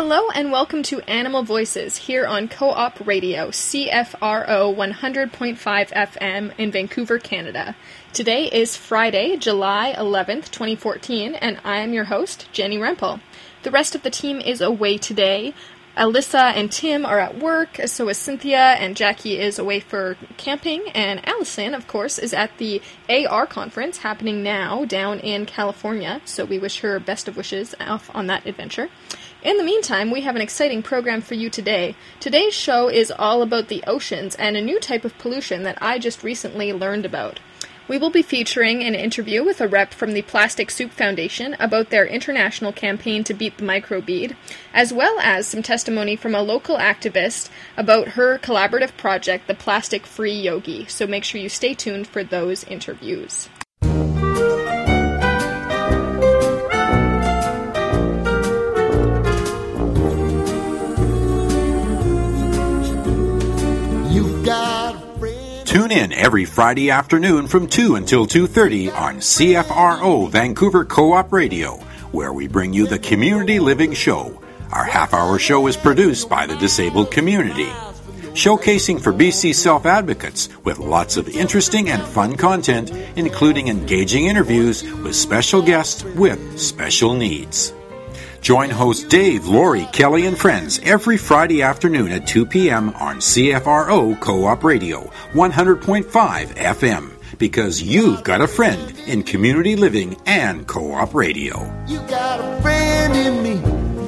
Hello and welcome to Animal Voices here on Co-op Radio, CFRO 100.5 FM in Vancouver, Canada. Today is Friday, July 11th, 2014, and I am your host, Jenny Rempel. The rest of the team is away today. Alyssa and Tim are at work, so is Cynthia, and Jackie is away for camping, and Allison, of course, is at the AR conference happening now down in California, so we wish her best of wishes off on that adventure. In the meantime, we have an exciting program for you today. Today's show is all about the oceans and a new type of pollution that I just recently learned about. We will be featuring an interview with a rep from the Plastic Soup Foundation about their international campaign to beat the microbead, as well as some testimony from a local activist about her collaborative project, the Plastic Free Yogi. So make sure you stay tuned for those interviews. Tune in every Friday afternoon from 2 until 2:30 on CFRO Vancouver Co-op Radio, where we bring you the Community Living Show. Our half-hour show is produced by the disabled community, showcasing for BC self-advocates with lots of interesting and fun content, including engaging interviews with special guests with special needs. Join host Dave, Lori, Kelly, and friends every Friday afternoon at 2 p.m. on CFRO Co-op Radio, 100.5 FM, because you've got a friend in community living and co-op radio. You got a friend in me.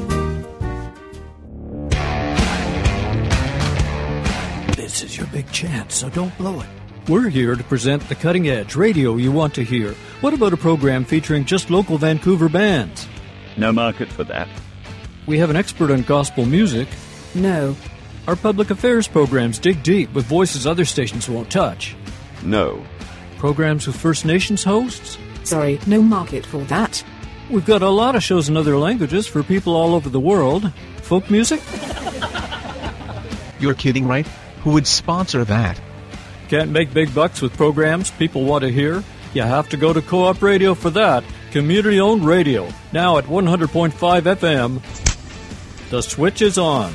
This is your big chance, so don't blow it. We're here to present the cutting-edge radio you want to hear. What about a program featuring just local Vancouver bands? No market for that. We have an expert on gospel music. No. Our public affairs programs dig deep with voices other stations won't touch. No. Programs with First Nations hosts? Sorry, no market for that. We've got a lot of shows in other languages for people all over the world. Folk music? You're kidding, right? Who would sponsor that? Can't make big bucks with programs people want to hear? You have to go to Co-op Radio for that. Community-owned radio, now at 100.5 FM. The switch is on.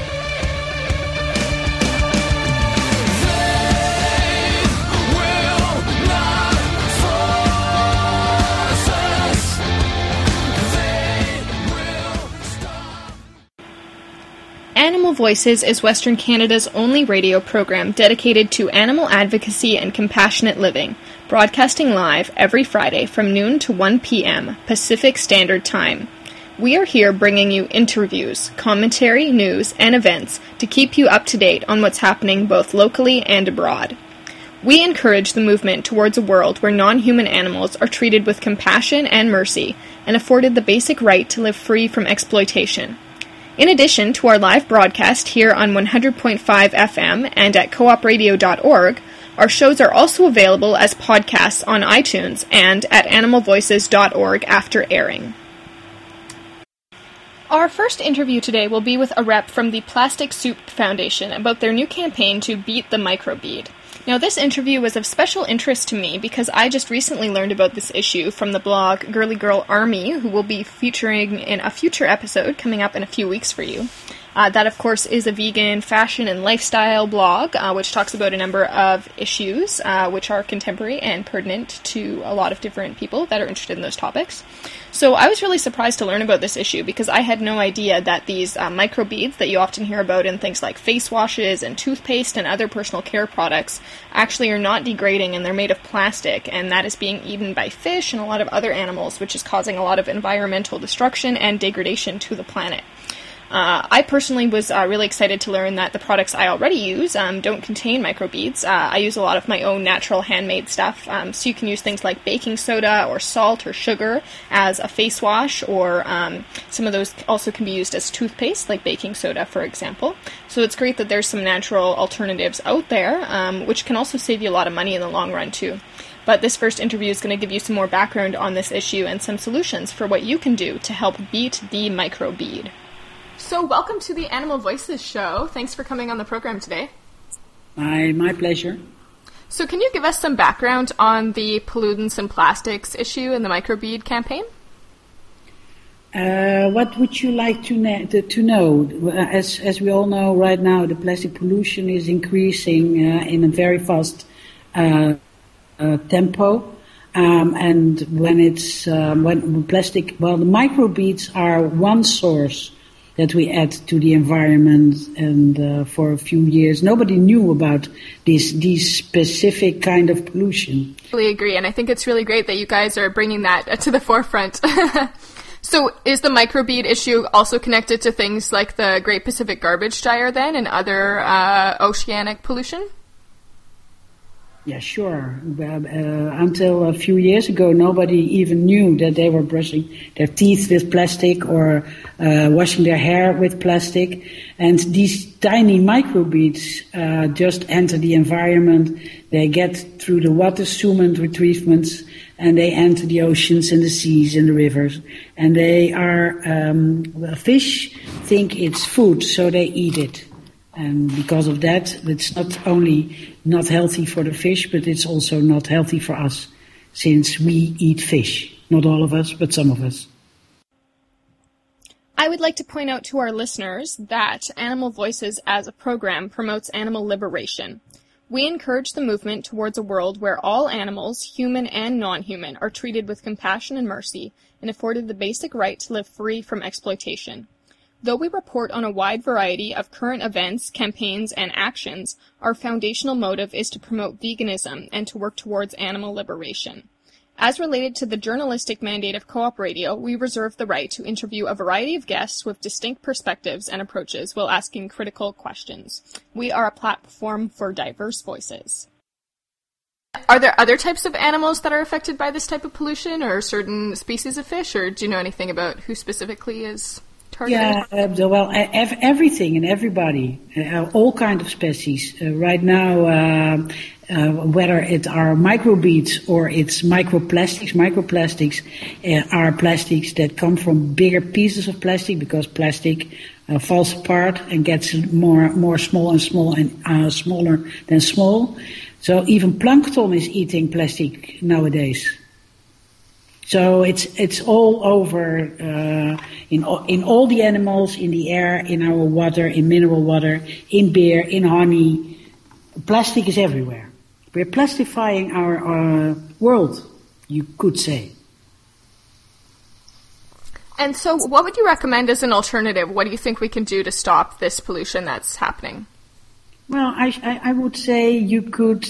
Animal Voices is Western Canada's only radio program dedicated to animal advocacy and compassionate living, broadcasting live every Friday from noon to 1 p.m. Pacific Standard Time. We are here bringing you interviews, commentary, news, and events to keep you up to date on what's happening both locally and abroad. We encourage the movement towards a world where non-human animals are treated with compassion and mercy and afforded the basic right to live free from exploitation. In addition to our live broadcast here on 100.5 FM and at coopradio.org, our shows are also available as podcasts on iTunes and at animalvoices.org after airing. Our first interview today will be with a rep from the Plastic Soup Foundation about their new campaign to beat the microbead. Now, this interview was of special interest to me because I just recently learned about this issue from the blog Girly Girl Army, who will be featuring in a future episode coming up in a few weeks for you. That, of course, is a vegan fashion and lifestyle blog, which talks about a number of issues which are contemporary and pertinent to a lot of different people that are interested in those topics. So I was really surprised to learn about this issue because I had no idea that these microbeads that you often hear about in things like face washes and toothpaste and other personal care products actually are not degrading, and they're made of plastic, and that is being eaten by fish and a lot of other animals, which is causing a lot of environmental destruction and degradation to the planet. I personally was really excited to learn that the products I already use don't contain microbeads. I use a lot of my own natural handmade stuff, so you can use things like baking soda or salt or sugar as a face wash, or some of those also can be used as toothpaste, like baking soda, for example. So it's great that there's some natural alternatives out there, which can also save you a lot of money in the long run, too. But this first interview is going to give you some more background on this issue and some solutions for what you can do to help beat the microbead. So welcome to the Animal Voices show. Thanks for coming on the program today. My pleasure. So can you give us some background on the pollutants and plastics issue and the microbead campaign? What would you like to know? As we all know right now, the plastic pollution is increasing in a very fast tempo. And when plastic, the microbeads are one source that we add to the environment, and for a few years nobody knew about these specific kind of pollution. I really agree, and I think it's really great that you guys are bringing that to the forefront. So is the microbead issue also connected to things like the Great Pacific Garbage Gyre then and other oceanic pollution? Yeah, sure. Until a few years ago, nobody even knew that they were brushing their teeth with plastic or washing their hair with plastic. And these tiny microbeads just enter the environment. They get through the water Suman treatments, and they enter the oceans and the seas and the rivers. And they are, fish think it's food, so they eat it. And because of that, it's not only not healthy for the fish, but it's also not healthy for us, since we eat fish. Not all of us, but some of us. I would like to point out to our listeners that Animal Voices as a program promotes animal liberation. We encourage the movement towards a world where all animals, human and non-human, are treated with compassion and mercy and afforded the basic right to live free from exploitation. Though we report on a wide variety of current events, campaigns, and actions, our foundational motive is to promote veganism and to work towards animal liberation. As related to the journalistic mandate of Co-op Radio, we reserve the right to interview a variety of guests with distinct perspectives and approaches while asking critical questions. We are a platform for diverse voices. Are there other types of animals that are affected by this type of pollution, or certain species of fish, or do you know anything about who specifically is targeted? Yeah, everything and everybody, all kinds of species. Right now, whether it are microbeads or it's microplastics are plastics that come from bigger pieces of plastic, because plastic falls apart and gets more small and smaller than small. So even plankton is eating plastic nowadays. So it's all over in all the animals, in the air, in our water, in mineral water, in beer, in honey. Plastic is everywhere. We're plastifying our world, you could say. And so what would you recommend as an alternative? What do you think we can do to stop this pollution that's happening? Well, I would say you could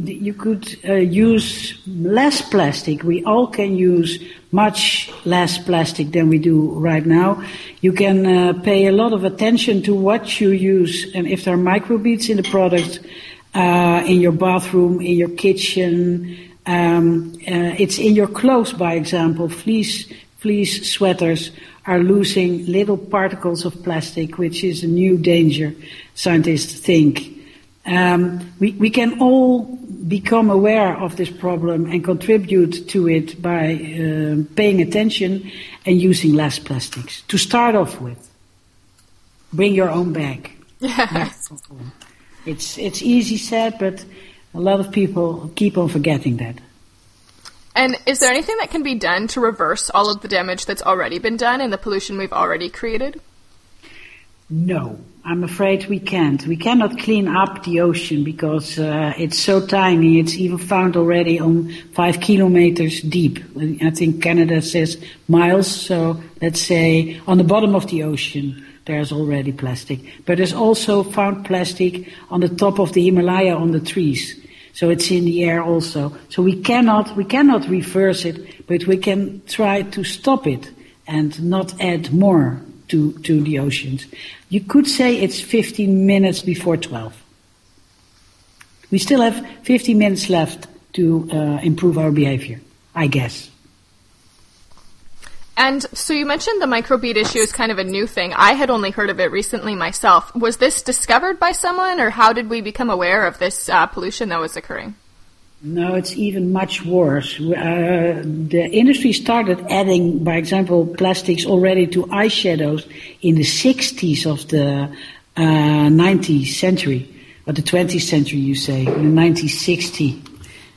use less plastic. We all can use much less plastic than we do right now. You can pay a lot of attention to what you use, and if there are microbeads in the product, in your bathroom, in your kitchen, it's in your clothes, by example. Fleece sweaters are losing little particles of plastic, which is a new danger, scientists think. We can all become aware of this problem and contribute to it by paying attention and using less plastics. To start off with, bring your own bag. Yes. It's easy said, but a lot of people keep on forgetting that. And is there anything that can be done to reverse all of the damage that's already been done and the pollution we've already created? No, I'm afraid we can't. We cannot clean up the ocean because it's so tiny. It's even found already on 5 kilometers deep. I think Canada says miles, so let's say on the bottom of the ocean there's already plastic. But there's also found plastic on the top of the Himalaya on the trees. So it's in the air also. So we cannot reverse it, but we can try to stop it and not add more to the oceans. You could say it's 15 minutes before 12. We still have 15 minutes left to improve our behavior, I guess. And so you mentioned the microbead issue is kind of a new thing. I had only heard of it recently myself. Was this discovered by someone, or how did we become aware of this pollution that was occurring? No, it's even much worse. The industry started adding, by example, plastics already to eyeshadows in the 60s of the 19th century, or the 20th century, you say, in 1960.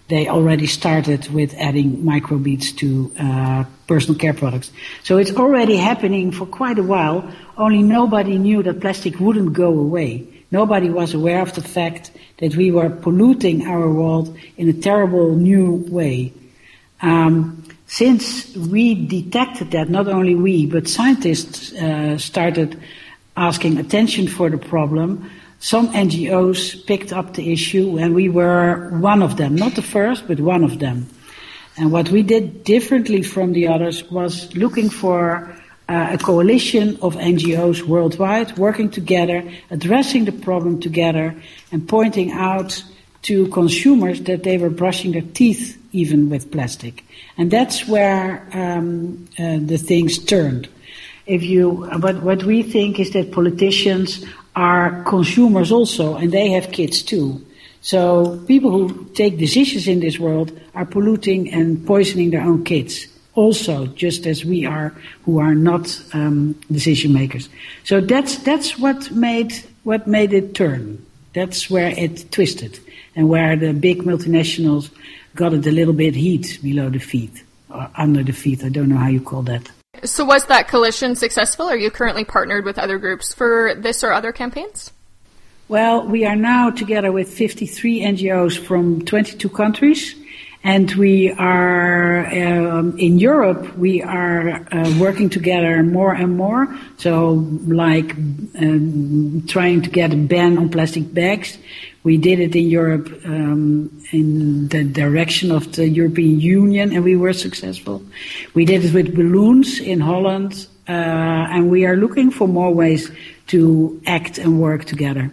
they already started with adding microbeads to personal care products. So it's already happening for quite a while, only nobody knew that plastic wouldn't go away. Nobody was aware of the fact that we were polluting our world in a terrible new way. Since we detected that, not only we, but scientists started asking attention for the problem, some NGOs picked up the issue, and we were one of them. Not the first, but one of them. And what we did differently from the others was looking for a coalition of NGOs worldwide, working together, addressing the problem together, and pointing out to consumers that they were brushing their teeth even with plastic. And that's where the things turned. What we think is that politicians are consumers also, and they have kids too. So people who take decisions in this world are polluting and poisoning their own kids also, just as we are, who are not decision makers. So that's what made it turn. That's where it twisted, and where the big multinationals got it a little bit heat below the feet, or under the feet. I don't know how you call that. So was that coalition successful? Are you currently partnered with other groups for this or other campaigns? Well, we are now together with 53 NGOs from 22 countries. And we are, in Europe, we are working together more and more. So, like trying to get a ban on plastic bags. We did it in Europe in the direction of the European Union, and we were successful. We did it with balloons in Holland, and we are looking for more ways to act and work together.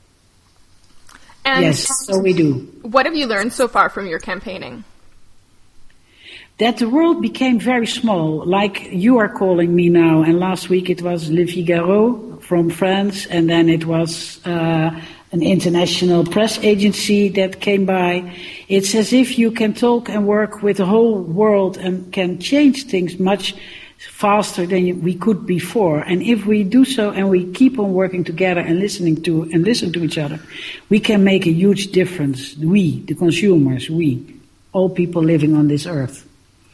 And yes, so we do. What have you learned so far from your campaigning? That the world became very small, like you are calling me now, and last week it was Le Figaro from France, and then it was an international press agency that came by. It's as if you can talk and work with the whole world and can change things much faster than we could before. And if we do so and we keep on working together and listen to each other, we can make a huge difference. We, the consumers, all people living on this earth.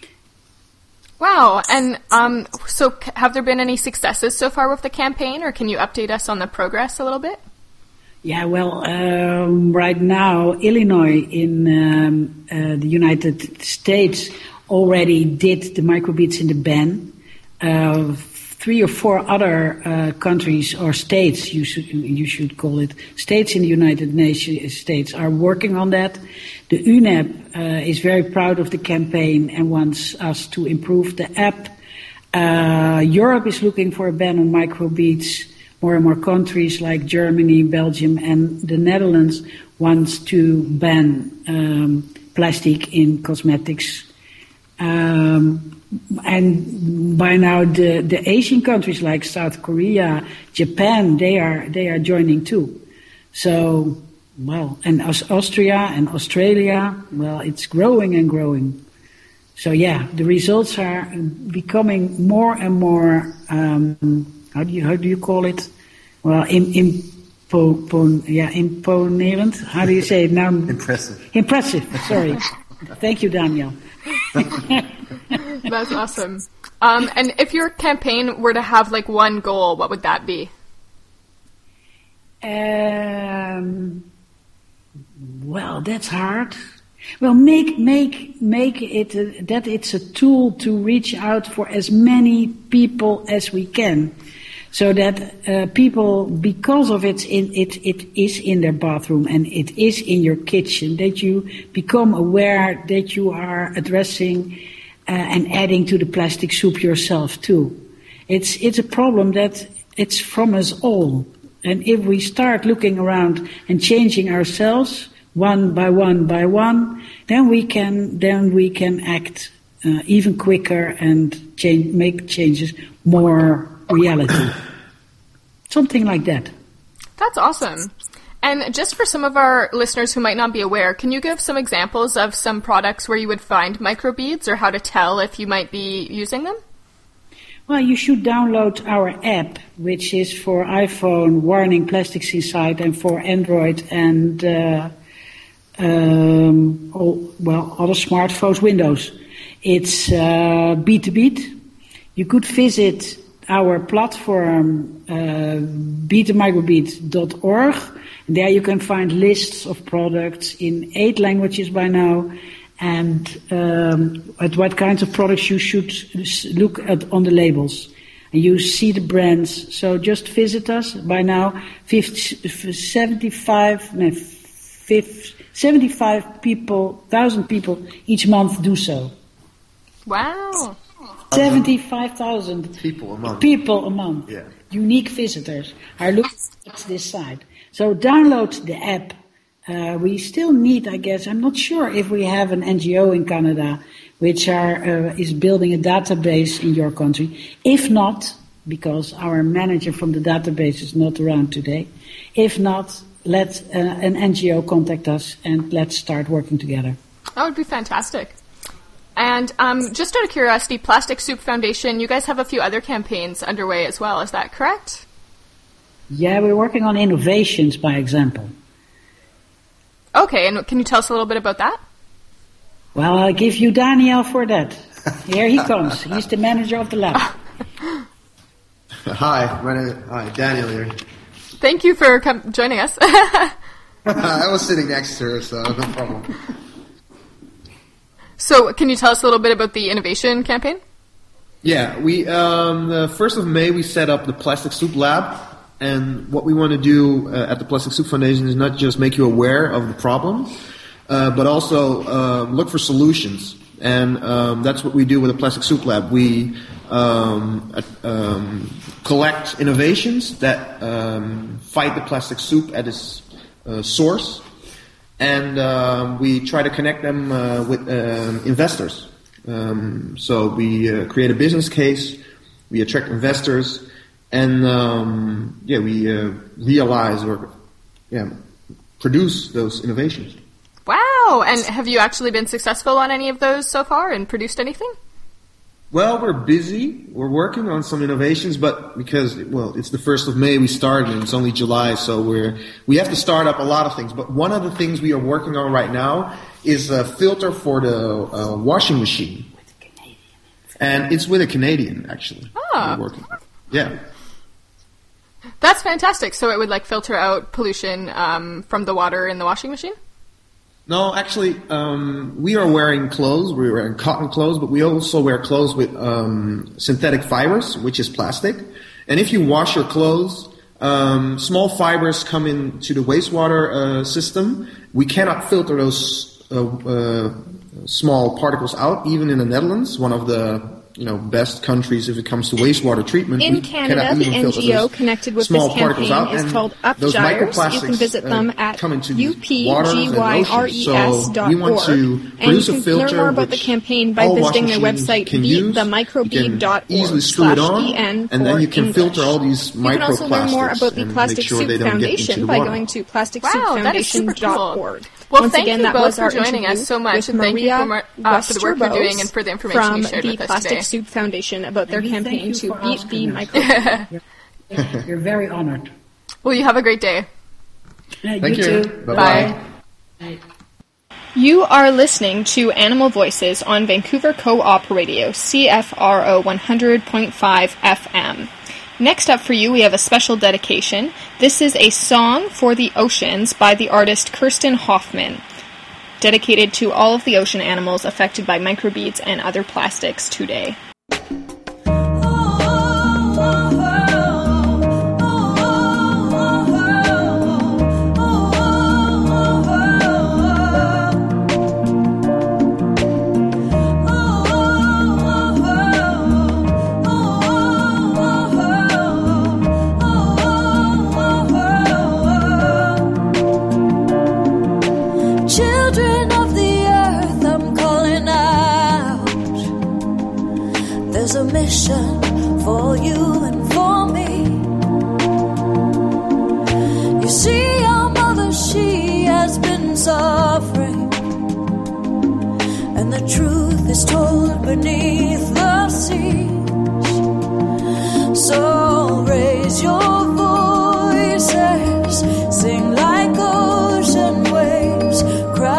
Wow. And so have there been any successes so far with the campaign, or can you update us on the progress a little bit? Yeah, well, right now, Illinois in the United States already did the microbeads in the ban. 3 or 4 other countries or states, you should call it, states in the United States are working on that. The UNEP is very proud of the campaign and wants us to improve the app. Europe is looking for a ban on microbeads. More and more countries like Germany, Belgium, and the Netherlands wants to ban plastic in cosmetics. And by now, the Asian countries like South Korea, Japan, they are joining too. So, well, and Austria and Australia, well, it's growing and growing. So yeah, the results are becoming more and more. How do you call it? Well, imponerend. How do you say it now? Impressive. Impressive. Sorry. Thank you, Daniel. That's awesome. And if your campaign were to have like one goal, what would that be? Well, that's hard. Well, make it that it's a tool to reach out for as many people as we can, so that people, because of it is in their bathroom and it is in your kitchen, that you become aware that you are addressing and adding to the plastic soup yourself too. It's a problem that it's from us all, and if we start looking around and changing ourselves one by one, then we can act even quicker and make changes more reality. Something like that. That's awesome. And just for some of our listeners who might not be aware, can you give some examples of some products where you would find microbeads, or how to tell if you might be using them? Well, you should download our app, which is for iPhone, warning plastics inside, and for Android and other smartphones, Windows. It's Beat2Beat. You could visit our platform, beatthemicrobeat.org. There you can find lists of products in 8 languages by now, and at what kinds of products you should look at on the labels. And you see the brands. So just visit us. By now, 75,000 people each month do so. Wow. 75,000 people a month. Yeah. Unique visitors are looking at this site. So download the app. We still need, I guess, I'm not sure if we have an NGO in Canada which is building a database in your country. If not, because our manager from the database is not around today, if not, let an NGO contact us and let's start working together. That would be fantastic. And just out of curiosity, Plastic Soup Foundation, you guys have a few other campaigns underway as well, is that correct? Yeah, we're working on innovations, by example. Okay, and can you tell us a little bit about that? Well, I'll give you Daniel for that. Here he comes. He's the manager of the lab. Hi, Daniel here. Thank you for joining us. I was sitting next to her, so no problem. So, can you tell us a little bit about the innovation campaign? Yeah, we the 1st of May we set up the Plastic Soup Lab, and what we want to do at the Plastic Soup Foundation is not just make you aware of the problem, but also look for solutions. And that's what we do with the Plastic Soup Lab. We collect innovations that fight the plastic soup at its source, and we try to connect them with investors. So we create a business case, we attract investors, and we realize or produce those innovations. Wow! And have you actually been successful on any of those so far and produced anything? Well, we're busy. We're working on some innovations, but because, it's the 1st of May we started and it's only July, so we have to start up a lot of things. But one of the things we are working on right now is a filter for the washing machine. And it's with a Canadian, actually. Ah. We're working. Yeah. That's fantastic. So it would filter out pollution from the water in the washing machine? No, actually, we are wearing clothes. We're wearing cotton clothes, but we also wear clothes with synthetic fibers, which is plastic. And if you wash your clothes, small fibers come into the wastewater system. We cannot filter those small particles out, even in the Netherlands, one of the best countries if it comes to wastewater treatment. In Canada, the NGO connected with this campaign is called UpGyres. You can visit them at upgyres.org. We want to produce a filter, and you can learn more about the campaign by visiting their website, beatthemicrobead.org/en. And then you can filter all these microplastics. You can also learn more about the Plastic Soup Foundation by going to plasticsoupfoundation.org. Well, once again, that was our joining us so much, and thank you for the work you're doing and for the information you shared with us today. From the Plastic Soup Foundation about their campaign to beat the microbead. You're very honored. Well, you have a great day. Thank you. Too. Bye. Bye. You are listening to Animal Voices on Vancouver Co-op Radio, CFRO 100.5 FM. Next up for you, we have a special dedication. This is a song for the oceans by the artist Kirsten Hoffman, dedicated to all of the ocean animals affected by microbeads and other plastics today. Children of the earth, I'm calling out. There's a mission for you and for me. You see, our mother, she has been suffering, and the truth is told beneath the siege. So raise your voices, sing like ocean waves, cry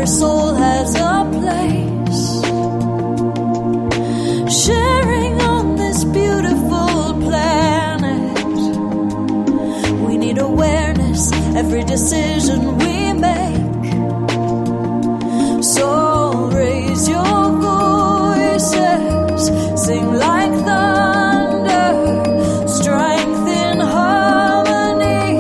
every soul has a place, sharing on this beautiful planet. We need awareness, every decision we make. So raise your voices, sing like thunder, strength in harmony.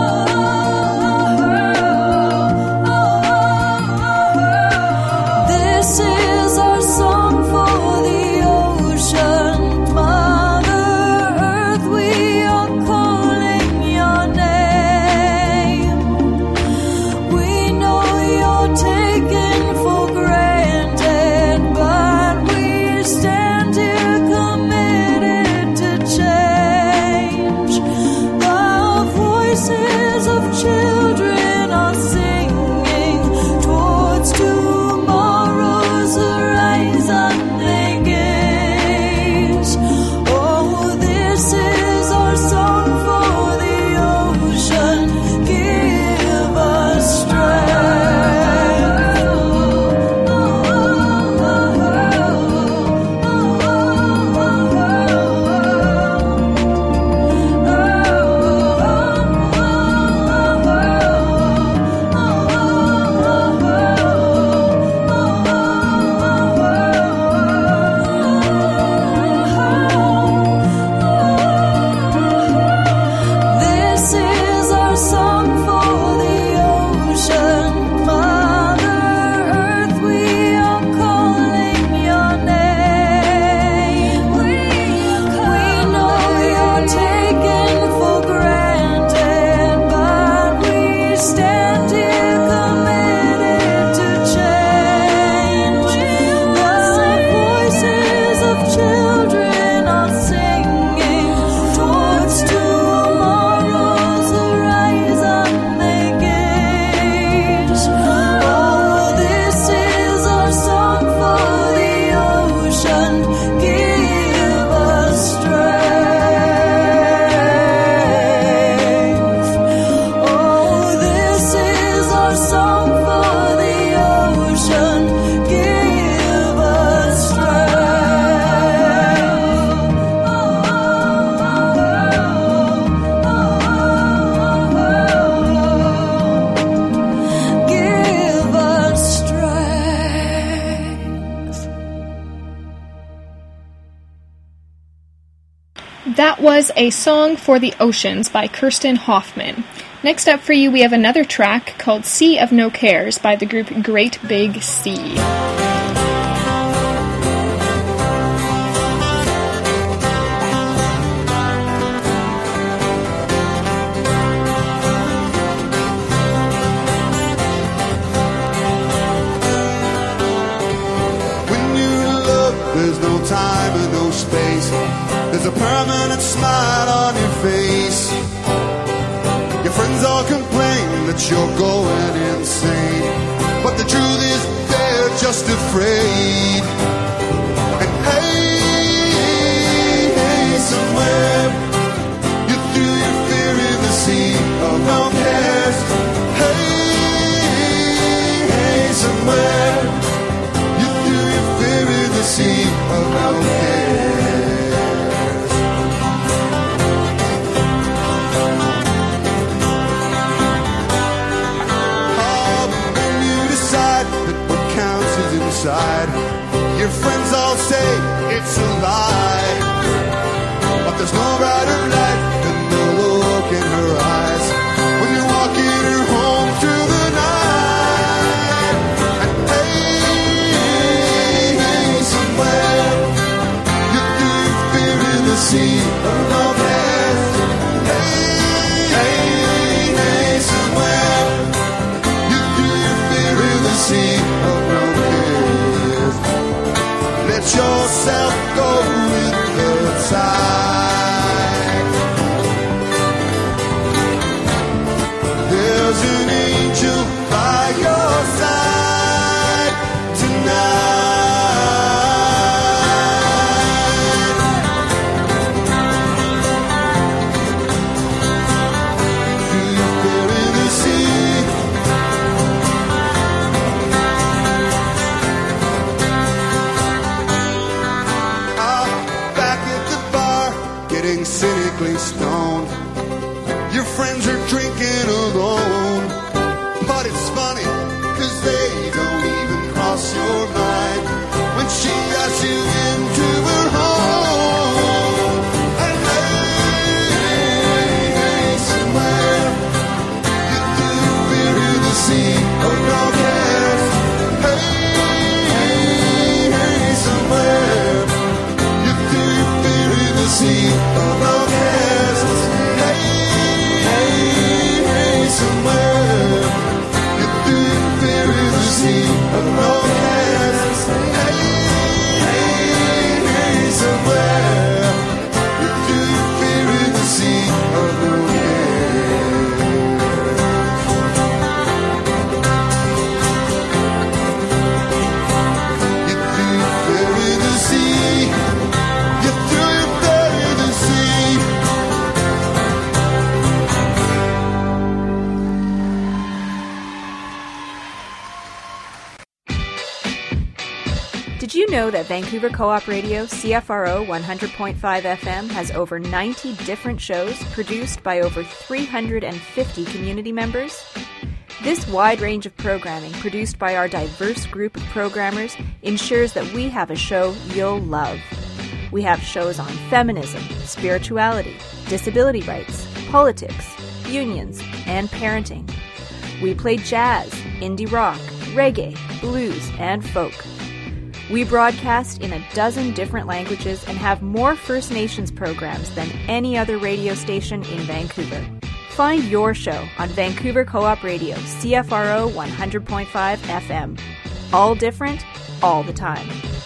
This is our song for the ocean, Mother Earth, we are calling your name. We know you're taken for granted, but we stand here committed to change. The voices of children are singing towards tomorrow's horizon they gaze. Oh, this is our song for the ocean. Give us This is our song for the ocean, Mother Earth, we are calling your name. We know you're taken for granted, but we stand here committed to change. The voices of children are singing towards tomorrow's horizon they gaze. Oh, this is our song for the ocean. Give us strength. Oh, this is our song for the ocean. Give us strength. Give us strength. That was A Song for the Oceans by Kirsten Hoffman. Next up for you, we have another track called Sea of No Cares by the group Great Big Sea. When you're in love, there's no time and no space. There's a permanent smile on your face. Your friends all complain that you're going insane, but the truth is they're just afraid. And hey, somewhere you threw your fear in the sea of no cares. Hey, somewhere you threw your fear in the sea of no cares. Oh, when you decide that what counts is inside, your friends all say it's a lie, but there's no brighter light than the look in her eyes when you're walking her home through the night. And hey, somewhere you threw your fear in the sea of no cares. Hey, somewhere you threw your fear in the sea of no cares. Let yourself go with Did you know that Vancouver Co-op Radio, CFRO 100.5 FM, has over 90 different shows produced by over 350 community members? This wide range of programming produced by our diverse group of programmers ensures that we have a show you'll love. We have shows on feminism, spirituality, disability rights, politics, unions, and parenting. We play jazz, indie rock, reggae, blues, and folk. We broadcast in a dozen different languages and have more First Nations programs than any other radio station in Vancouver. Find your show on Vancouver Co-op Radio, CFRO 100.5 FM. All different, all the time.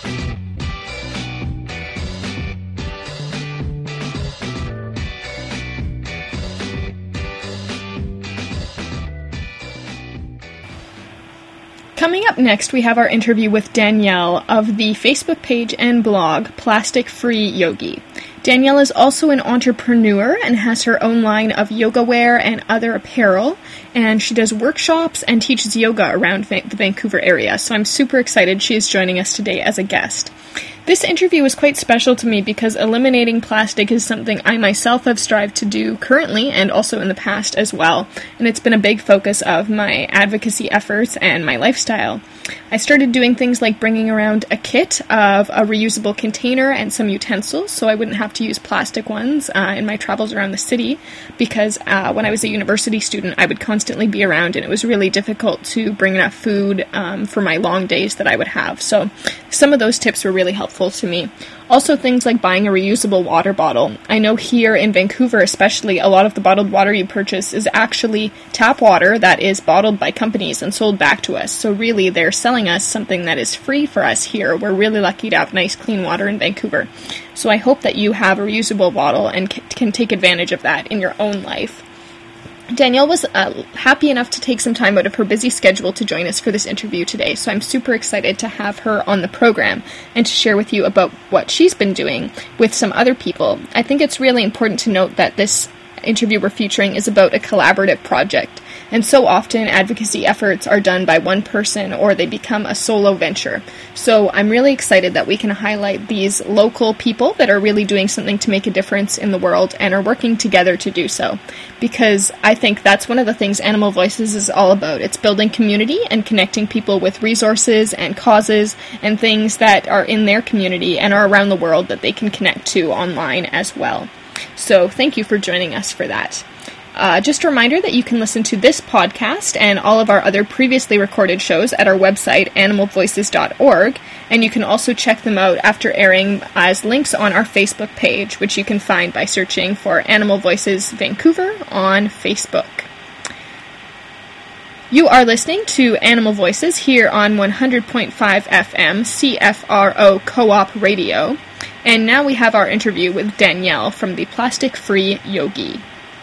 Coming up next, we have our interview with Danielle of the Facebook page and blog Plastic Free Yogi. Danielle is also an entrepreneur and has her own line of yoga wear and other apparel, and she does workshops and teaches yoga around the Vancouver area, so I'm super excited she is joining us today as a guest. This interview was quite special to me because eliminating plastic is something I myself have strived to do currently and also in the past as well, and it's been a big focus of my advocacy efforts and my lifestyle. I started doing things like bringing around a kit of a reusable container and some utensils so I wouldn't have to use plastic ones in my travels around the city, because when I was a university student I would constantly be around and it was really difficult to bring enough food for my long days that I would have. So some of those tips were really helpful to me. Also things like buying a reusable water bottle. I know here in Vancouver especially, a lot of the bottled water you purchase is actually tap water that is bottled by companies and sold back to us. So really they're selling us something that is free for us here. We're really lucky to have nice clean water in Vancouver. So I hope that you have a reusable bottle and can take advantage of that in your own life. Danielle was happy enough to take some time out of her busy schedule to join us for this interview today, so I'm super excited to have her on the program and to share with you about what she's been doing with some other people. I think it's really important to note that this interview we're featuring is about a collaborative project, and so often advocacy efforts are done by one person or they become a solo venture. So I'm really excited that we can highlight these local people that are really doing something to make a difference in the world and are working together to do so, because I think that's one of the things Animal Voices is all about. It's building community and connecting people with resources and causes and things that are in their community and are around the world that they can connect to online as well. So thank you for joining us for that. Just a reminder that you can listen to this podcast and all of our other previously recorded shows at our website, animalvoices.org, and you can also check them out after airing as links on our Facebook page, which you can find by searching for Animal Voices Vancouver on Facebook. You are listening to Animal Voices here on 100.5 FM CFRO Co-op Radio, and now we have our interview with Danielle from the Plastic Free Yogi.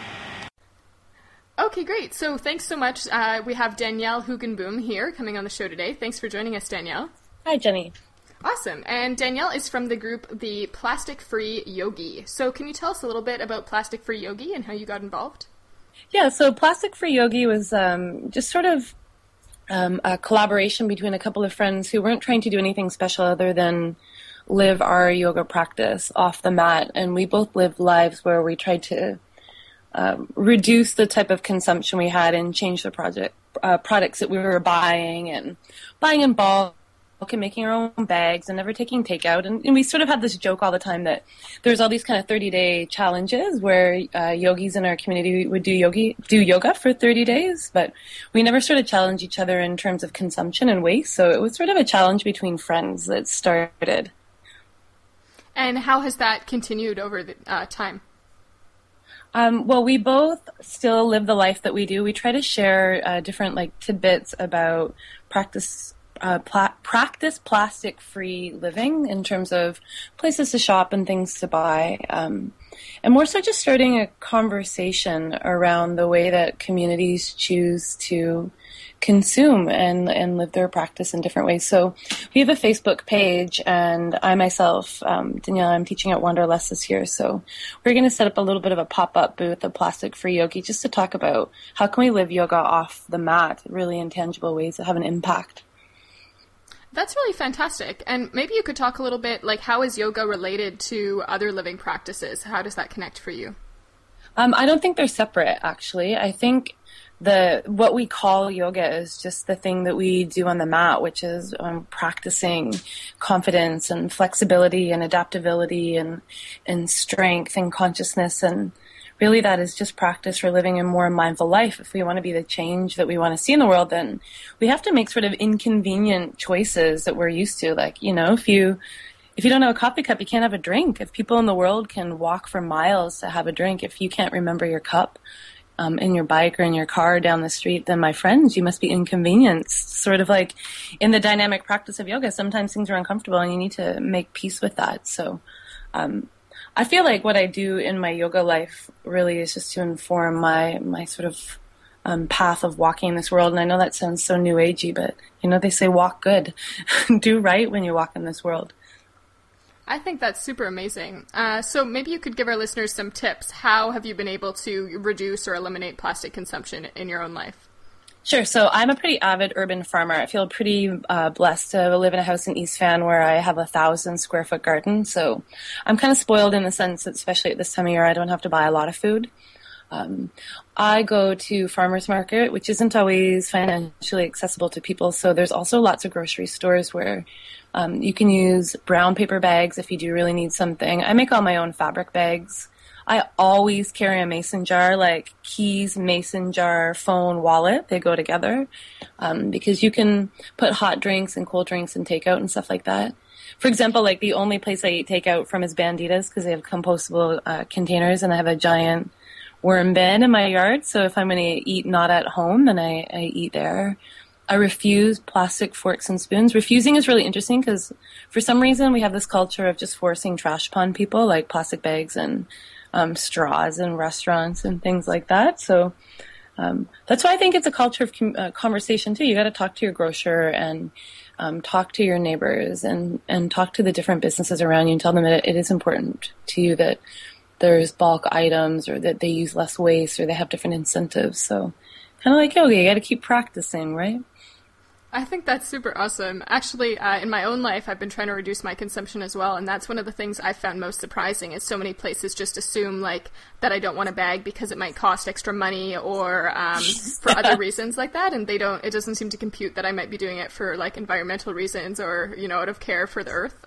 Okay, great. So thanks so much. We have Danielle Hugenboom here coming on the show today. Thanks for joining us, Danielle. Hi, Jenny. Awesome. And Danielle is from the group The Plastic Free Yogi. So can you tell us a little bit about Plastic Free Yogi and how you got involved? Yeah, so Plastic Free Yogi was just sort of a collaboration between a couple of friends who weren't trying to do anything special other than live our yoga practice off the mat. And we both lived lives where we tried to reduce the type of consumption we had and change the products that we were buying in bulk and making our own bags and never taking takeout. And we sort of had this joke all the time that there's all these kind of 30-day challenges where yogis in our community would do yoga for 30 days, but we never sort of challenged each other in terms of consumption and waste. So it was sort of a challenge between friends that started. And how has that continued over the time? Well, we both still live the life that we do. We try to share different tidbits about practice plastic-free living in terms of places to shop and things to buy. And more so just starting a conversation around the way that communities choose to consume and live their practice in different ways. So we have a Facebook page, and I myself, Danielle, I'm teaching at Wanderlust this year, so we're going to set up a little bit of a pop-up booth of Plastic Free Yogi just to talk about how can we live yoga off the mat, really in tangible ways that have an impact. That's really fantastic. And maybe you could talk a little bit, like, how is yoga related to other living practices? How does that connect for you? I don't think they're separate, actually. I think what we call yoga is just the thing that we do on the mat, which is practicing confidence and flexibility and adaptability and strength and consciousness. And really that is just practice for living a more mindful life. If we want to be the change that we want to see in the world, then we have to make sort of inconvenient choices that we're used to. Like, you know, if you don't have a coffee cup, you can't have a drink. If people in the world can walk for miles to have a drink, if you can't remember your cup in your bike or in your car down the street, then my friends, you must be inconvenienced. Sort of like in the dynamic practice of yoga, sometimes things are uncomfortable and you need to make peace with that. So I feel like what I do in my yoga life really is just to inform my sort of path of walking this world. And I know that sounds so new agey, but you know, they say walk good, do right when you walk in this world. I think that's super amazing. So maybe you could give our listeners some tips. How have you been able to reduce or eliminate plastic consumption in your own life? Sure. So I'm a pretty avid urban farmer. I feel pretty blessed to live in a house in East Van where I have 1,000 square foot garden. So I'm kind of spoiled in the sense that, especially at this time of year, I don't have to buy a lot of food. I go to farmers market, which isn't always financially accessible to people. So there's also lots of grocery stores where you can use brown paper bags if you do really need something. I make all my own fabric bags. I always carry a mason jar, like keys, mason jar, phone, wallet. They go together because you can put hot drinks and cold drinks and takeout and stuff like that. For example, like the only place I eat takeout from is Banditas because they have compostable containers, and I have a giant worm bin in my yard. So if I'm going to eat not at home, then I eat there. I refuse plastic forks and spoons. Refusing is really interesting because for some reason we have this culture of just forcing trash upon people, like plastic bags and straws in restaurants and things like that. So that's why I think it's a culture of conversation too. You got to talk to your grocer and talk to your neighbors and talk to the different businesses around you and tell them that it is important to you that there's bulk items or that they use less waste or they have different incentives. So kind of like yoga, you got to keep practicing, right? I think that's super awesome. Actually, in my own life, I've been trying to reduce my consumption as well, and that's one of the things I found most surprising is so many places just assume like that I don't want a bag because it might cost extra money or for other reasons like that, and it doesn't seem to compute that I might be doing it for like environmental reasons or, you know, out of care for the earth.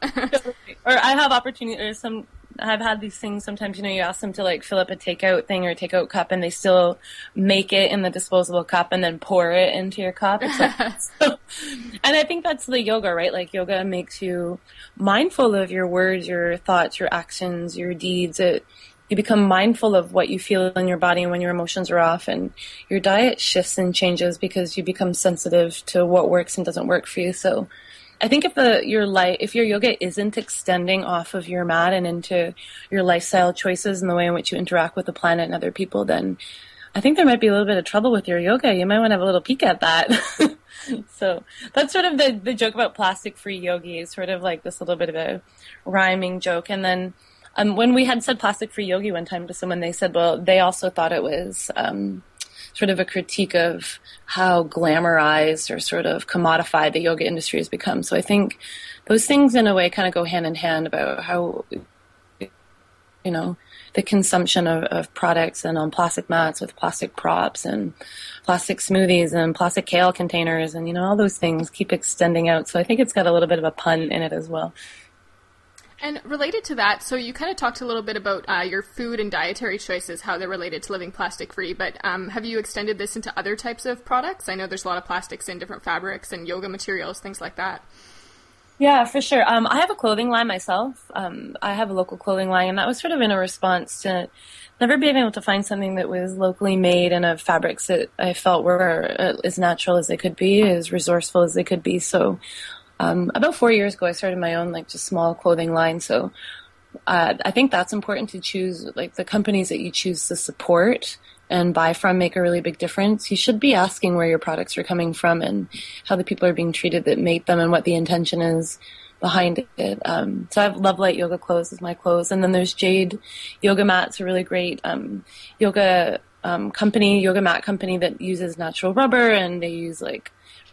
Or I have opportunities, I've had these things sometimes, you know, you ask them to like fill up a takeout thing or a takeout cup and they still make it in the disposable cup and then pour it into your cup. It's like, and I think that's the yoga, right? Like yoga makes you mindful of your words, your thoughts, your actions, your deeds. You become mindful of what you feel in your body when your emotions are off, and your diet shifts and changes because you become sensitive to what works and doesn't work for you. So I think if your yoga isn't extending off of your mat and into your lifestyle choices and the way in which you interact with the planet and other people, then I think there might be a little bit of trouble with your yoga. You might want to have a little peek at that. So that's sort of the joke about plastic-free yogi is sort of like this little bit of a rhyming joke. And then when we had said plastic-free yogi one time to someone, they said, well, they also thought it was sort of a critique of how glamorized or sort of commodified the yoga industry has become. So I think those things in a way kind of go hand in hand about how, you know, the consumption of products and on plastic mats with plastic props and plastic smoothies and plastic kale containers and, you know, all those things keep extending out. So I think it's got a little bit of a pun in it as well. And related to that, so you kind of talked a little bit about your food and dietary choices, how they're related to living plastic-free, but have you extended this into other types of products? I know there's a lot of plastics in different fabrics and yoga materials, things like that. Yeah, for sure. I have a clothing line myself. I have a local clothing line, and that was sort of in a response to never being able to find something that was locally made and of fabrics that I felt were as natural as they could be, as resourceful as they could be. So about 4 years ago, I started my own, like, just small clothing line. So I think that's important to choose, like, the companies that you choose to support and buy from make a really big difference. You should be asking where your products are coming from and how the people are being treated that make them and what the intention is behind it. So I have Love Light Yoga Clothes as my clothes. And then there's Jade Yoga Mats, a really great yoga mat company that uses natural rubber, and they use, like,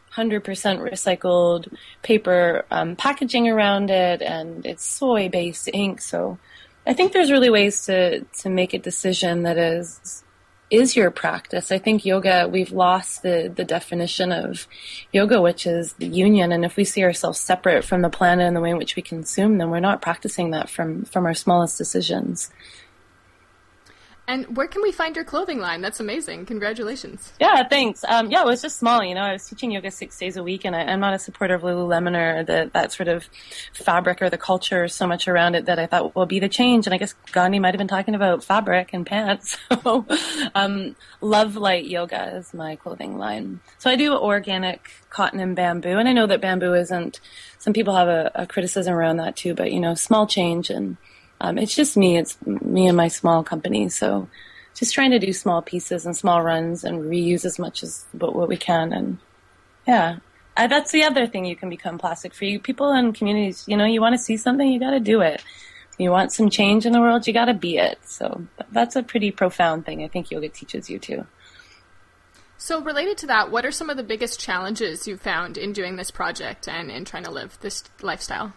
100% recycled paper packaging around it, and it's soy-based ink. So I think there's really ways to make a decision that is your practice. I think yoga, we've lost the definition of yoga, which is the union. And if we see ourselves separate from the planet and the way in which we consume, then we're not practicing that from our smallest decisions. And where can we find your clothing line? That's amazing. Congratulations. Yeah, thanks. It was just small. I was teaching yoga 6 days a week, and I'm not a supporter of Lululemon or that sort of fabric or the culture so much around it that I thought will be the change. And I guess Gandhi might have been talking about fabric and pants. So Love Light Yoga is my clothing line. So I do organic cotton and bamboo, and I know that bamboo isn't, some people have a criticism around that too, but, small change, and it's just me. It's me and my small company. So just trying to do small pieces and small runs and reuse as much as what we can. And yeah, that's the other thing. You can become plastic free. People in communities, you want to see something, you got to do it. You want some change in the world, you got to be it. So that's a pretty profound thing. I think yoga teaches you too. So related to that, what are some of the biggest challenges you've found in doing this project and in trying to live this lifestyle?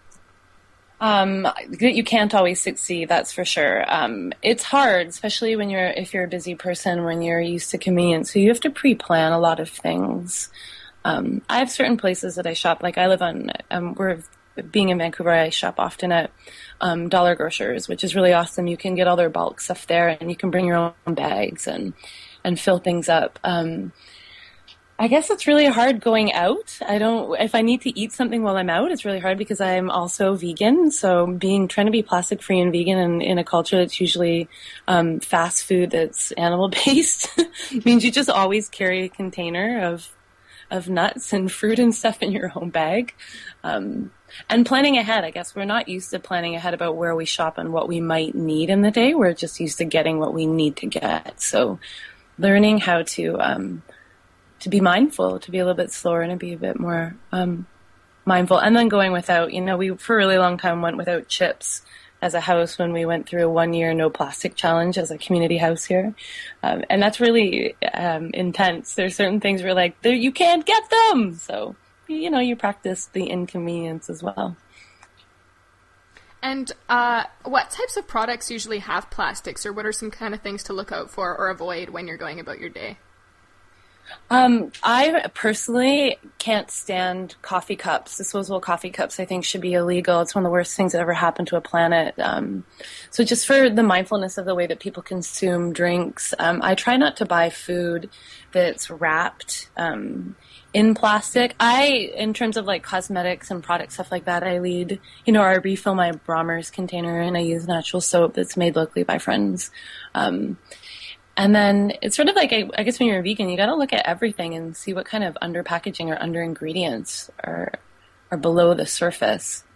You can't always succeed, that's for sure. It's hard, especially if you're a busy person, when you're used to convenience. So you have to pre-plan a lot of things. I have certain places that I shop. Like I live on, being in Vancouver, I shop often at Dollar Grocers, which is really awesome. You can get all their bulk stuff there, and you can bring your own bags and fill things up. I guess it's really hard going out. If I need to eat something while I'm out, it's really hard because I'm also vegan. So trying to be plastic free and vegan in a culture that's usually fast food that's animal based means you just always carry a container of nuts and fruit and stuff in your own bag. And planning ahead, I guess we're not used to planning ahead about where we shop and what we might need in the day. We're just used to getting what we need to get. So learning how to be mindful, to be a little bit slower and to be a bit more mindful. And then going without, we for a really long time went without chips as a house when we went through a 1-year no plastic challenge as a community house here. And that's really intense. There's certain things where like, you can't get them. So, you practice the inconvenience as well. And what types of products usually have plastics, or what are some kind of things to look out for or avoid when you're going about your day? I personally can't stand coffee cups. Disposable coffee cups, I think, should be illegal. It's one of the worst things that ever happened to a planet. So just for the mindfulness of the way that people consume drinks, I try not to buy food that's wrapped in plastic. In terms of like cosmetics and product stuff like that, I refill my Brommer's container and I use natural soap that's made locally by friends. And then it's sort of like, I guess when you're a vegan, you got to look at everything and see what kind of under packaging or under ingredients are below the surface.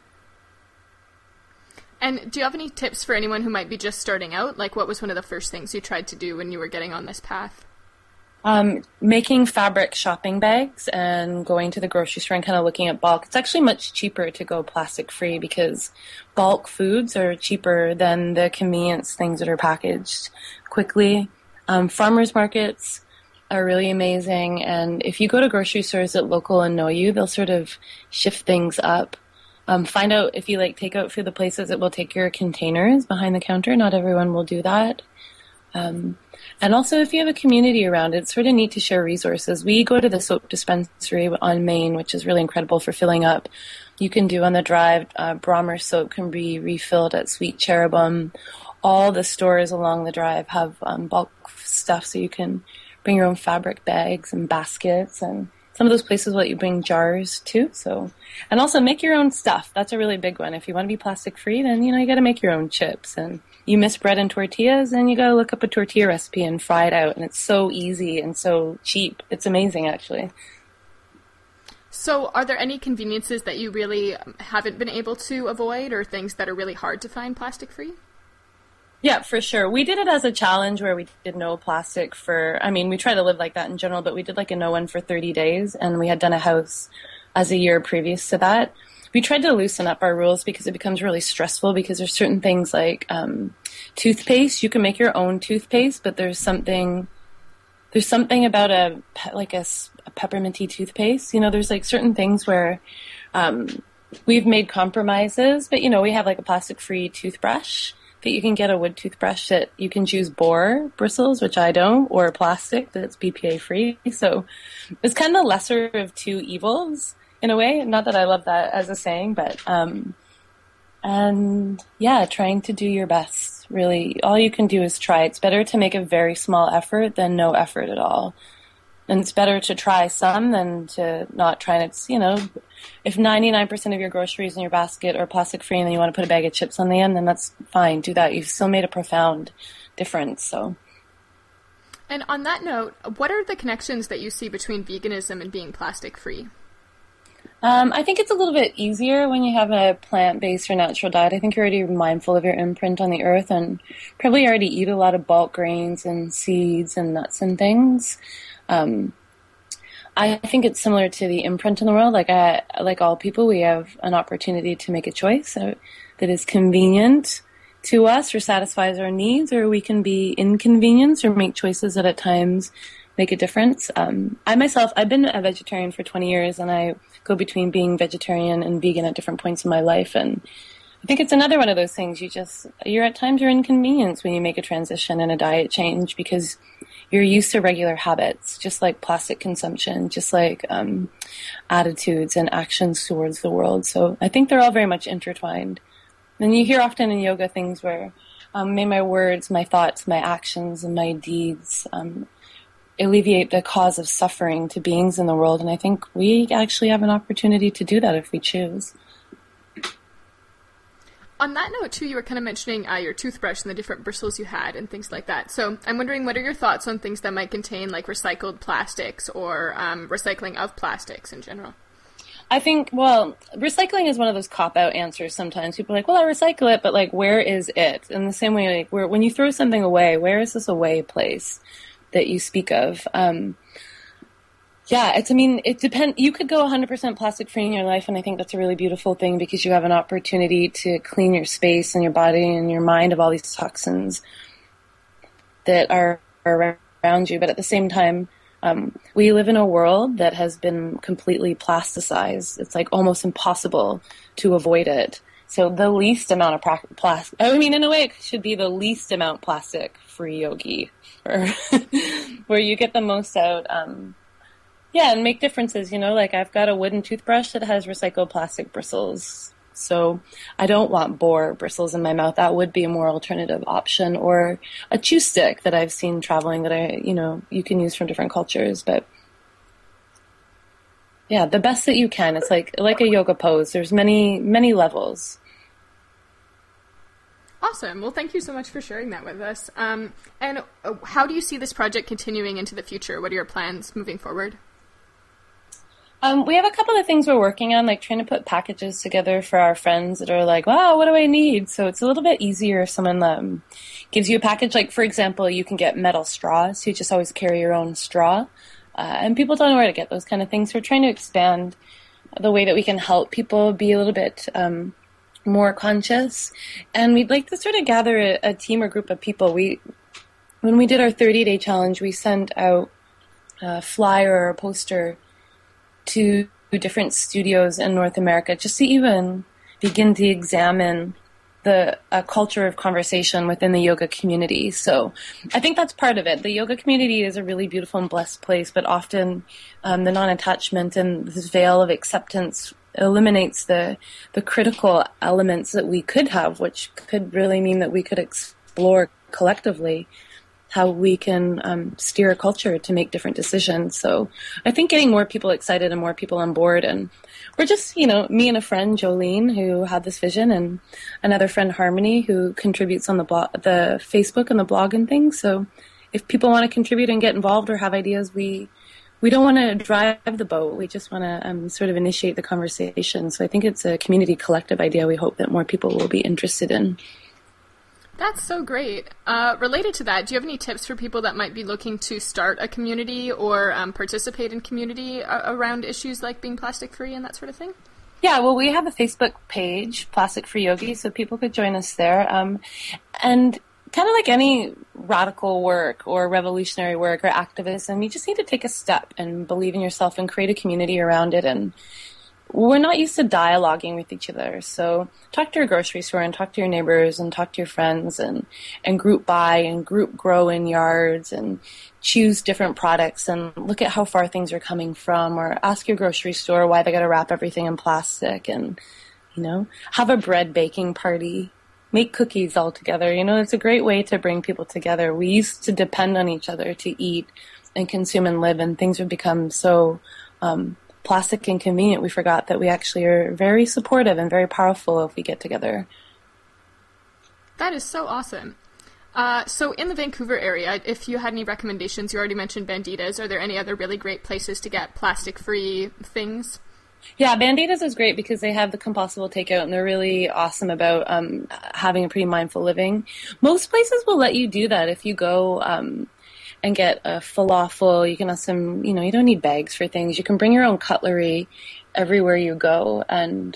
And do you have any tips for anyone who might be just starting out? Like, what was one of the first things you tried to do when you were getting on this path? Making fabric shopping bags and going to the grocery store and kind of looking at bulk. It's actually much cheaper to go plastic free because bulk foods are cheaper than the convenience things that are packaged quickly. Farmers markets are really amazing, and if you go to grocery stores that local and know you, they'll sort of shift things up. Find out if you like takeout food, the places that will take your containers behind the counter. Not everyone will do that. And also, if you have a community around, it's sort of neat to share resources. We go to the soap dispensary on Main, which is really incredible for filling up. You can do on the drive. Brommer soap can be refilled at Sweet Cherubim. All the stores along the drive have bulk stuff, so you can bring your own fabric bags and baskets, and some of those places will let you bring jars too. So, and also make your own stuff. That's a really big one. If you want to be plastic free, then you got to make your own chips. And you miss bread and tortillas, then you got to look up a tortilla recipe and fry it out. And it's so easy and so cheap. It's amazing, actually. So, are there any conveniences that you really haven't been able to avoid, or things that are really hard to find plastic free? Yeah, for sure. We did it as a challenge where we did no plastic we try to live like that in general, but we did like a no one for 30 days, and we had done a house as a year previous to that. We tried to loosen up our rules because it becomes really stressful, because there's certain things like toothpaste. You can make your own toothpaste, but there's something about a pepperminty toothpaste. There's like certain things where we've made compromises, but we have like a plastic-free toothbrush that you can get, a wood toothbrush that you can choose boar bristles, which I don't, or plastic that's BPA-free. So it's kind of the lesser of two evils in a way. Not that I love that as a saying, but and yeah, trying to do your best. Really, all you can do is try. It's better to make a very small effort than no effort at all. And it's better to try some than to not try. And it's, if 99% of your groceries in your basket are plastic-free and then you want to put a bag of chips on the end, then that's fine. Do that. You've still made a profound difference. So. And on that note, what are the connections that you see between veganism and being plastic-free? I think it's a little bit easier when you have a plant-based or natural diet. I think you're already mindful of your imprint on the earth and probably already eat a lot of bulk grains and seeds and nuts and things. I think it's similar to the imprint in the world. Like all people, we have an opportunity to make a choice that is convenient to us or satisfies our needs, or we can be inconvenienced or make choices that at times make a difference. I've been a vegetarian for 20 years, and I go between being vegetarian and vegan at different points in my life. And I think it's another one of those things. You're at times you're inconvenienced when you make a transition and a diet change because you're used to regular habits, just like plastic consumption, just like attitudes and actions towards the world. So I think they're all very much intertwined. And you hear often in yoga things where may my words, my thoughts, my actions, and my deeds alleviate the cause of suffering to beings in the world. And I think we actually have an opportunity to do that if we choose. On that note, too, you were kind of mentioning your toothbrush and the different bristles you had and things like that. So I'm wondering, what are your thoughts on things that might contain, like, recycled plastics or recycling of plastics in general? I think, recycling is one of those cop-out answers sometimes. People are like, I recycle it, but, like, where is it? In the same way, like, when you throw something away, where is this away place that you speak of? It depends. You could go 100% plastic-free in your life, and I think that's a really beautiful thing because you have an opportunity to clean your space and your body and your mind of all these toxins that are around you. But at the same time, we live in a world that has been completely plasticized. It's like almost impossible to avoid it. So the least amount of plastic, in a way, it should be the least amount plastic-free yogi, where you get the most out. And make differences, like I've got a wooden toothbrush that has recycled plastic bristles. So I don't want boar bristles in my mouth. That would be a more alternative option, or a chew stick that I've seen traveling that you can use from different cultures. But yeah, the best that you can. It's like a yoga pose. There's many, many levels. Awesome. Well, thank you so much for sharing that with us. And how do you see this project continuing into the future? What are your plans moving forward? We have a couple of things we're working on, like trying to put packages together for our friends that are like, wow, what do I need? So it's a little bit easier if someone gives you a package. Like, for example, you can get metal straws. So you just always carry your own straw. And people don't know where to get those kind of things. So we're trying to expand the way that we can help people be a little bit more conscious. And we'd like to sort of gather a team or group of people. When we did our 30-day challenge, we sent out a flyer or a poster to different studios in North America just to even begin to examine the culture of conversation within the yoga community. So I think that's part of it. The yoga community is a really beautiful and blessed place, but often the non-attachment and this veil of acceptance eliminates the critical elements that we could have, which could really mean that we could explore collectively how we can steer a culture to make different decisions. So I think getting more people excited and more people on board, and we're just, me and a friend, Jolene, who had this vision, and another friend, Harmony, who contributes on the Facebook and the blog and things. So if people want to contribute and get involved or have ideas, we don't want to drive the boat. We just want to sort of initiate the conversation. So I think it's a community collective idea we hope that more people will be interested in. That's so great. Related to that, do you have any tips for people that might be looking to start a community or participate in community around issues like being plastic-free and that sort of thing? Yeah, well, we have a Facebook page, Plastic Free Yogi, so people could join us there. And kind of like any radical work or revolutionary work or activism, you just need to take a step and believe in yourself and create a community around it. And we're not used to dialoguing with each other. So talk to your grocery store and talk to your neighbors and talk to your friends and group buy and group grow in yards and choose different products and look at how far things are coming from, or ask your grocery store why they got to wrap everything in plastic, and, you know, have a bread baking party, make cookies all together. You know, it's a great way to bring people together. We used to depend on each other to eat and consume and live, and things have become so plastic and convenient, we forgot that we actually are very supportive and very powerful if we get together. That is so awesome. So in the Vancouver area, if you had any recommendations, you already mentioned Banditas. Are there any other really great places to get plastic-free things? Yeah, Banditas is great because they have the compostable takeout, and they're really awesome about having a pretty mindful living. Most places will let you do that if you go and get a falafel. You can have some, you know, you don't need bags for things. You can bring your own cutlery everywhere you go. And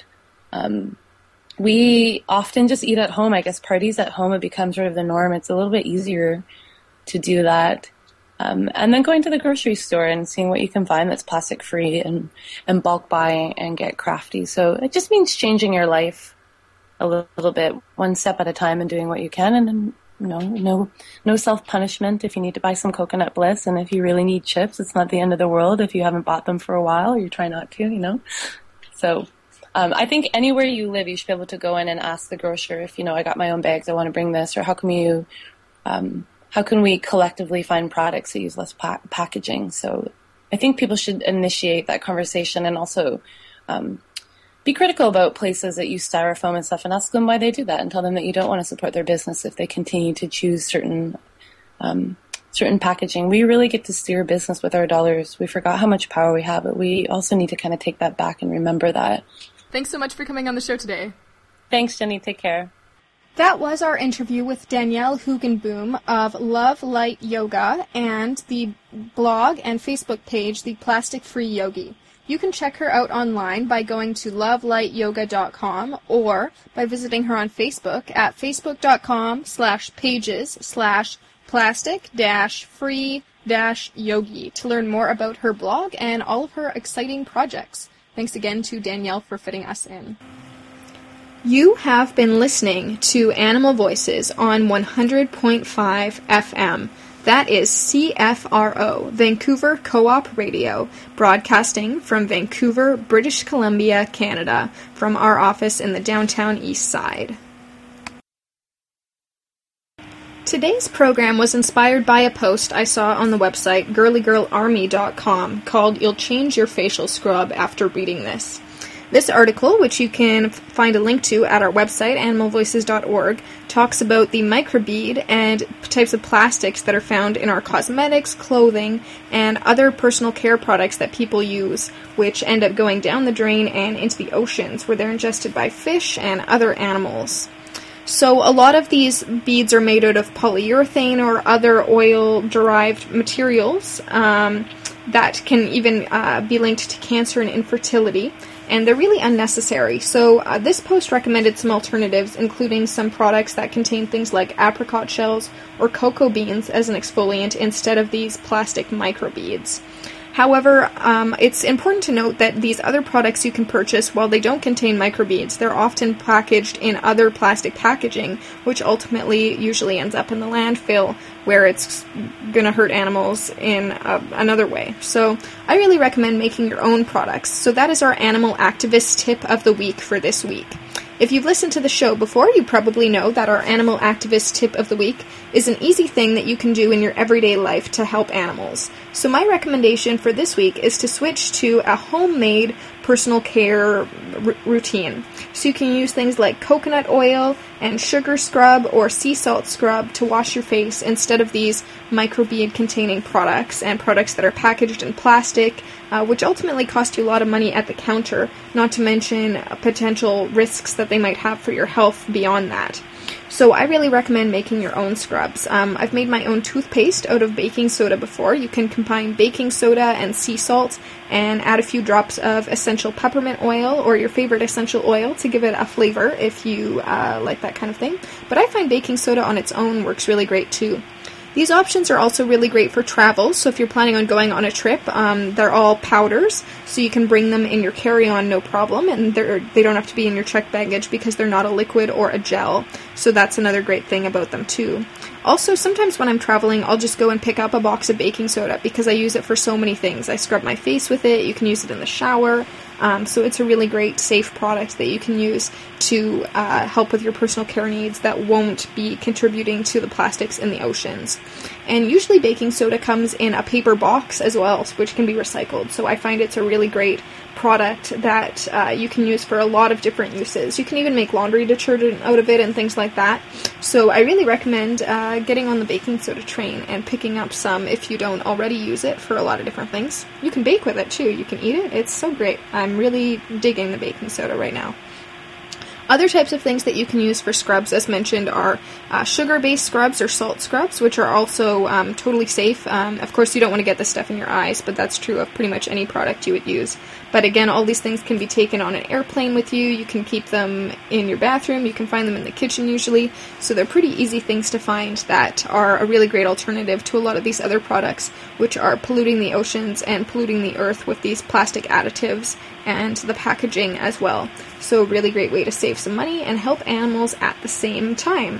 we often just eat at home. I guess parties at home have become sort of the norm. It's a little bit easier to do that. And then going to the grocery store and seeing what you can find that's plastic free and bulk buy and get crafty. So it just means changing your life a little bit, one step at a time, and doing what you can. And then, you know, no self-punishment if you need to buy some Coconut Bliss, and if you really need chips, it's not the end of the world if you haven't bought them for a while, or you try not to, you know. So I think anywhere you live, you should be able to go in and ask the grocer if, you know, I got my own bags, I want to bring this, or how can we collectively find products that use less packaging. So I think people should initiate that conversation, and also be critical about places that use styrofoam and stuff, and ask them why they do that, and tell them that you don't want to support their business if they continue to choose certain packaging. We really get to steer business with our dollars. We forgot how much power we have, but we also need to kind of take that back and remember that. Thanks so much for coming on the show today. Thanks, Jenny. Take care. That was our interview with Danielle Hugenboom of Love Light Yoga and the blog and Facebook page, The Plastic Free Yogi. You can check her out online by going to lovelightyoga.com or by visiting her on Facebook at facebook.com/pages/plastic-free-yogi to learn more about her blog and all of her exciting projects. Thanks again to Danielle for fitting us in. You have been listening to Animal Voices on 100.5 FM. That is CFRO, Vancouver Co-op Radio, broadcasting from Vancouver, British Columbia, Canada, from our office in the downtown east side. Today's program was inspired by a post I saw on the website girlygirlarmy.com called "You'll Change Your Facial Scrub After Reading This." This article, which you can find a link to at our website, animalvoices.org, talks about the microbead and types of plastics that are found in our cosmetics, clothing, and other personal care products that people use, which end up going down the drain and into the oceans, where they're ingested by fish and other animals. So a lot of these beads are made out of polyurethane or other oil-derived materials that can even be linked to cancer and infertility. And they're really unnecessary. So this post recommended some alternatives, including some products that contain things like apricot shells or cocoa beans as an exfoliant instead of these plastic microbeads. However, it's important to note that these other products you can purchase, while they don't contain microbeads, they're often packaged in other plastic packaging, which ultimately usually ends up in the landfill, where it's going to hurt animals in another way. So I really recommend making your own products. So that is our animal activist tip of the week for this week. If you've listened to the show before, you probably know that our animal activist tip of the week is an easy thing that you can do in your everyday life to help animals. So my recommendation for this week is to switch to a homemade personal care routine. So you can use things like coconut oil and sugar scrub or sea salt scrub to wash your face instead of these microbead containing products and products that are packaged in plastic, which ultimately cost you a lot of money at the counter, not to mention potential risks that they might have for your health beyond that. So I really recommend making your own scrubs. I've made my own toothpaste out of baking soda before. You can combine baking soda and sea salt and add a few drops of essential peppermint oil or your favorite essential oil to give it a flavor if you like that kind of thing. But I find baking soda on its own works really great too. These options are also really great for travel, so if you're planning on going on a trip, they're all powders, so you can bring them in your carry-on no problem, and they don't have to be in your checked baggage because they're not a liquid or a gel, so that's another great thing about them too. Also, sometimes when I'm traveling, I'll just go and pick up a box of baking soda because I use it for so many things. I scrub my face with it, you can use it in the shower, so it's a really great, safe product that you can use to help with your personal care needs that won't be contributing to the plastics in the oceans. And usually baking soda comes in a paper box as well, which can be recycled, so I find it's a really great product that you can use for a lot of different uses. You can even make laundry detergent out of it and things like that. So I really recommend getting on the baking soda train and picking up some if you don't already use it for a lot of different things. You can bake with it too. You can eat it. It's so great. I'm really digging the baking soda right now. Other types of things that you can use for scrubs, as mentioned, are sugar-based scrubs or salt scrubs, which are also totally safe. Of course, you don't want to get this stuff in your eyes, but that's true of pretty much any product you would use. But again, all these things can be taken on an airplane with you. You can keep them in your bathroom. You can find them in the kitchen usually. So they're pretty easy things to find that are a really great alternative to a lot of these other products, which are polluting the oceans and polluting the earth with these plastic additives and the packaging as well. So a really great way to save some money and help animals at the same time.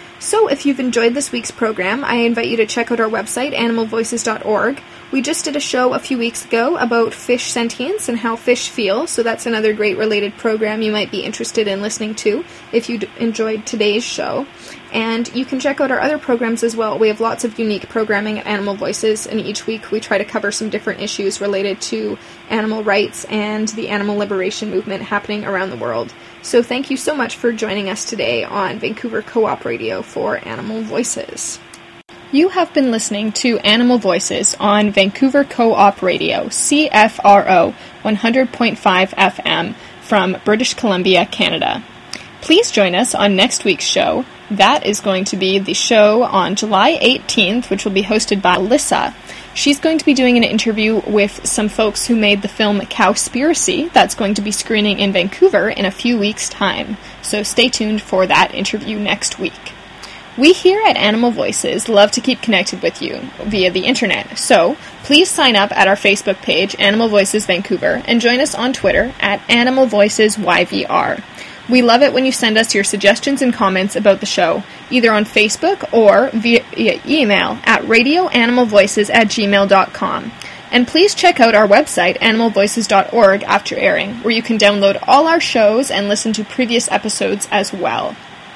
So if you've enjoyed this week's program, I invite you to check out our website, animalvoices.org. We just did a show a few weeks ago about fish sentience and how fish feel, so that's another great related program you might be interested in listening to if you enjoyed today's show. And you can check out our other programs as well. We have lots of unique programming at Animal Voices, and each week we try to cover some different issues related to animal rights and the animal liberation movement happening around the world. So thank you so much for joining us today on Vancouver Co-op Radio for Animal Voices. You have been listening to Animal Voices on Vancouver Co-op Radio, CFRO 100.5 FM from British Columbia, Canada. Please join us on next week's show. That is going to be the show on July 18th, which will be hosted by Alyssa. She's going to be doing an interview with some folks who made the film Cowspiracy. That's going to be screening in Vancouver in a few weeks' time. So stay tuned for that interview next week. We here at Animal Voices love to keep connected with you via the internet, so please sign up at our Facebook page, Animal Voices Vancouver, and join us on Twitter at Animal Voices YVR. We love it when you send us your suggestions and comments about the show, either on Facebook or via email at radioanimalvoices@gmail.com. And please check out our website, animalvoices.org, after airing, where you can download all our shows and listen to previous episodes as well.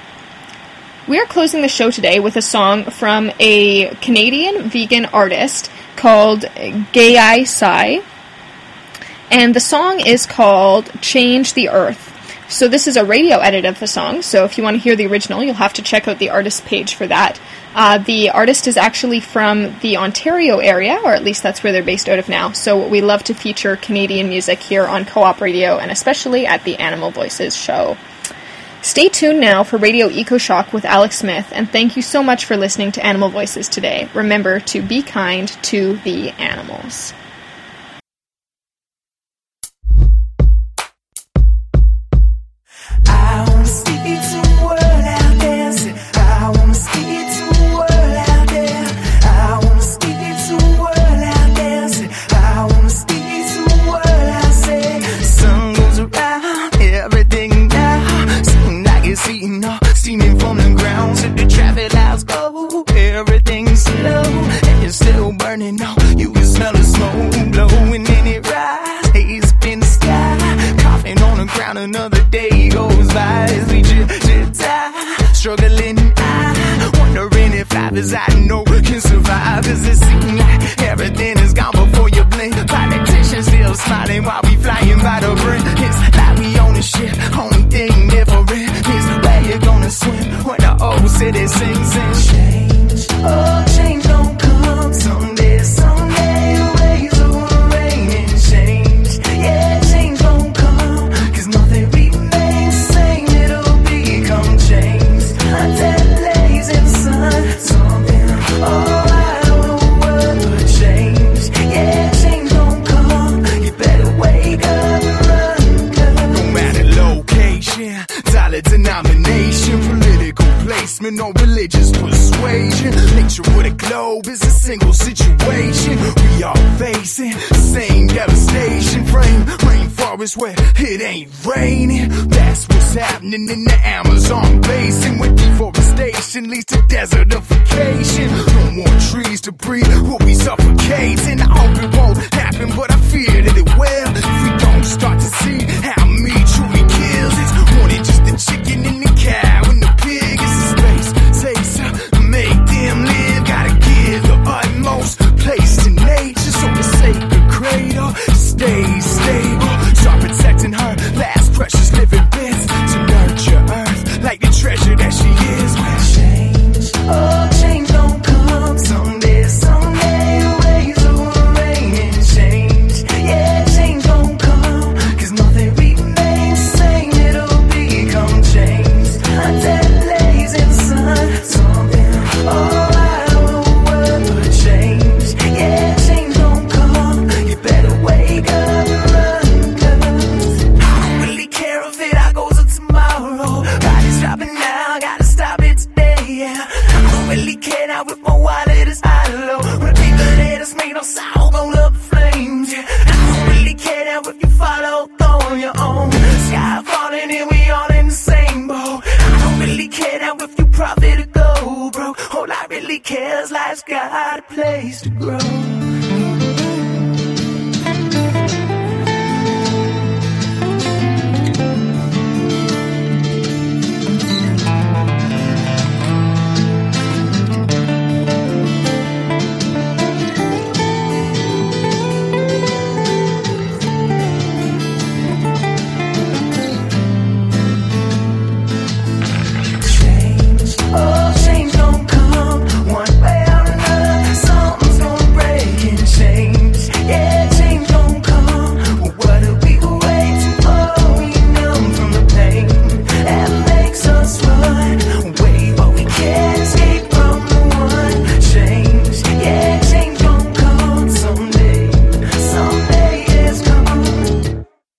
We are closing the show today with a song from a Canadian vegan artist called Gayai Sai, and the song is called Change the Earth. So this is a radio edit of the song, so if you want to hear the original, you'll have to check out the artist page for that. The artist is actually from the Ontario area, or at least that's where they're based out of now, so we love to feature Canadian music here on Co-op Radio, and especially at the Animal Voices show. Stay tuned now for Radio EcoShock with Alex Smith, and thank you so much for listening to Animal Voices today. Remember to be kind to the animals. I wanna speak to the world out there. I wanna speak to the world out there. I wanna speak to the world out there. I wanna speak to the world out there. The sun goes around everything now. Seems like it's heating up, steaming from the ground. So the traffic lights go, everything's slow, and it's still burning up. You can smell the smoke blowing and it rise, haze up in the sky. Coughing on the ground, another day goes by as we just die. Struggling, wondering if life is I know can survive. Cause it seems like everything is gone before you blink. Politicians still smiling while we flying by the brink. It's like we on a ship, only thing different is where you gonna swim when the old city sings and change. Oh, change don't come someday, someday the waves will rain and change. Yeah, change don't come, cause nothing remains the same, it'll become change. religion or religious persuasion. Nature of the globe is a single situation. We all facing the same devastation. Frame rainforest where it ain't raining. That's what's happening in the Amazon basin, where deforestation leads to desertification. No more trees to breathe, we'll be suffocating. I hope it won't happen, but I fear that it will. If we don't start to see how meat truly kills, it's more than just the chicken and the cow and the pig. It's the space takes to make them live. Gotta give the utmost place to nature, so the sacred cradle stays stable. Start protecting her last precious living bits to nurture earth like the treasure that she is. Change, oh change don't come someday, someday rays will rain and change. Yeah, change don't come, 'cause nothing remains the same. It'll become change until it lays in the sun. Something alright will work for change. Yeah, change don't come. You better wake up and run, 'cause I don't really care if it all goes up tomorrow. Body's dropping now, gotta stop it today. Yeah, I don't really care now if my wallet is hollow. When people let us make no sound, roll up flames. Yeah, I don't really care now if you follow on your own. Sky falling and we all in the same boat. I don't really care now if you profit or go broke. All I really care is life's got a place to grow.